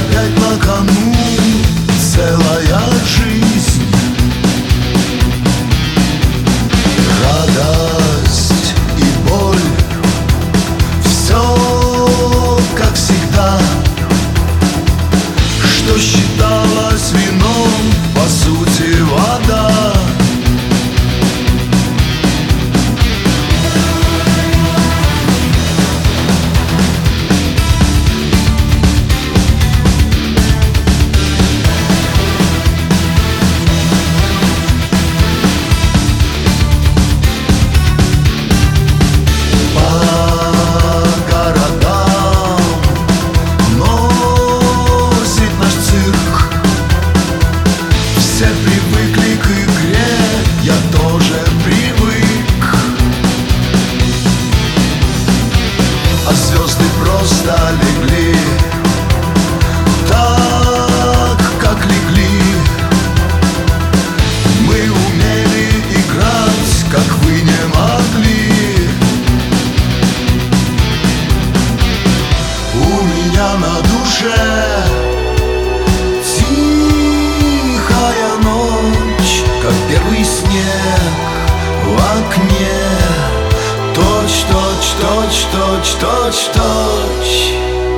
опять на кону целая жизнь. Радость и боль, все как всегда. Что считалось вином, по сути вода. Все привыкли к игре, я тоже привык. А звезды просто легли так, как легли. Мы умели играть, как вы не могли. У меня на душе как первый снег в окне. Точь, точь, точь, точь, точь, точь.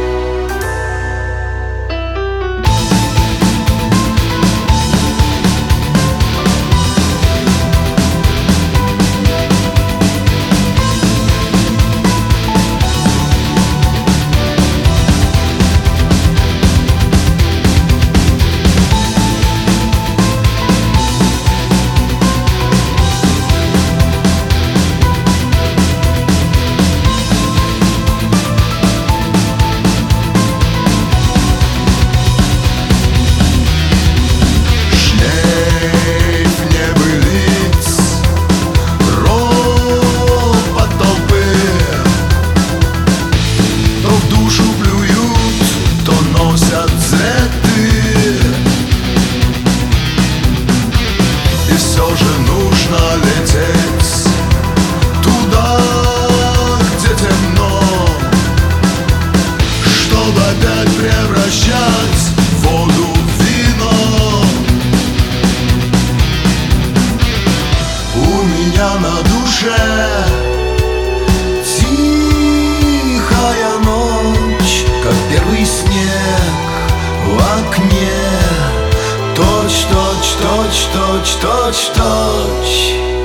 Превращать воду в вино. У меня на душе тихая ночь, как первый снег в окне. Точь, точь, точь, точь, точь, точь.